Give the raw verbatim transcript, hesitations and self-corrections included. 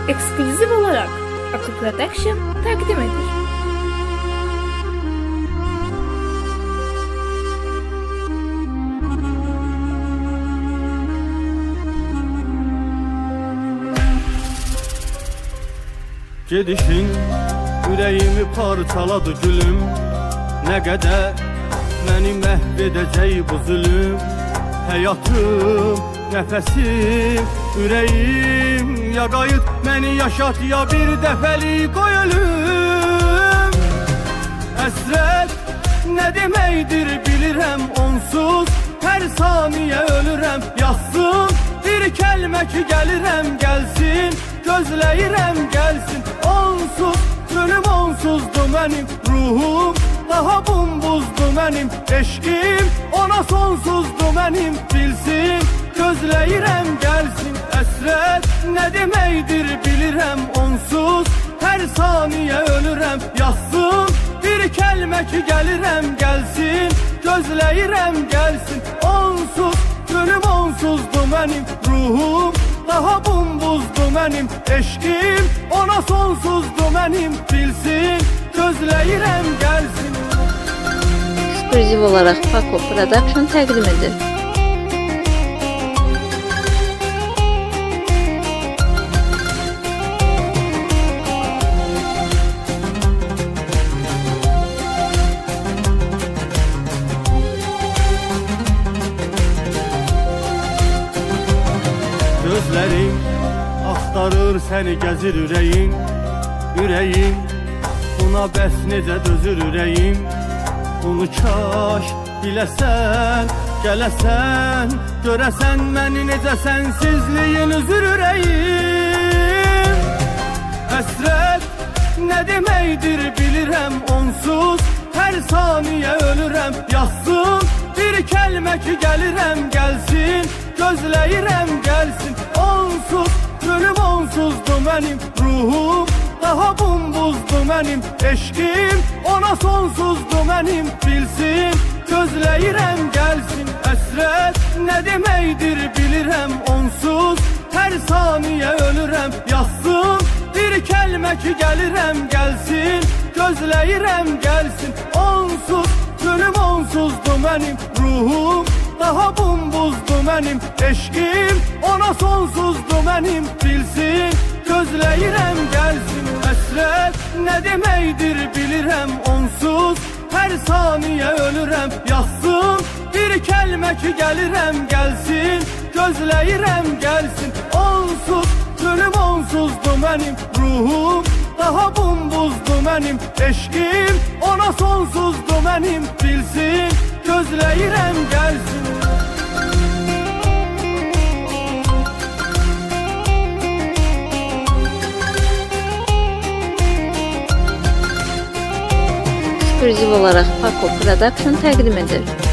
Eksklüziv olarak Akı Production təqdim edir. Gedişin ürəyimi parçaladı gülüm, nə qədər məni məhv edəcək bu zülüm. Həyatım, nəfəsim, ürəyim, ya qayıt məni yaşat, ya bir dəfəlik qoy ölüm. Həsrət nə deməkdir bilirəm onsuz, hər saniyə ölürəm, yazsın bir kəlmə ki gəlirəm, gəlsin, gözləyirəm gəlsin. Onsuz, gönlüm onsuzdur mənim, ruhum daha bumbuzdur mənim, eşqim ona sonsuzdur mənim, bilsin, gözləyirəm gəlsin. Həsrət nə deməkdir bilirəm onsuz, hər saniyə ölürəm, yazsın bir kəlmə ki gəlirəm, gəlsin, gözləyirəm gəlsin. Onsuz, gönlüm onsuzdur mənim, ruhum daha bumbuzdur mənim, eşqim ona sonsuzdur mənim, bilsin, gözləyirəm gəlsin. Eksklüziv olaraq Akı Production təqdim edir. Gözlərim axtarır səni, gəzir ürəyim, ürəyim buna bəs necə dözür ürəyim. Bunu kaş biləsən, gələsən, görəsən məni necə sənsizliyin üzür ürəyim. Həsrət nə deməkdir bilirəm onsuz, hər saniyə ölürəm, yazsın bir kəlmə ki gəlirəm, gəlsin, gözləyirəm gəlsin. Onsuz, gönlüm onsuzdur mənim, ruhum daha bumbuzdur mənim, eşqim ona sonsuzdur mənim, bilsin, gözləyirəm gəlsin. Həsrət nə deməkdir bilirəm onsuz, hər saniyə ölürəm, yazsın bir kəlmə ki gəlirəm, gəlsin, gözləyirəm gəlsin. Onsuz, gönlüm onsuzdur mənim, ruhum daha bumbuzdur mənim, eşqim ona sonsuzdur mənim, bilsin, gözləyirəm gəlsin. Həsrət nə deməkdir bilirəm onsuz, hər saniyə ölürəm, yazsın bir kəlmə ki gəlirəm, gəlsin, gözləyirəm gəlsin. Onsuz, gönlüm onsuzdur mənim, ruhum daha bumbuzdur mənim, eşqim ona sonsuzdur mənim, bilsin, gözləyirəm gəlsin. Eksklüziv olaraq Akı Production təqdim edir.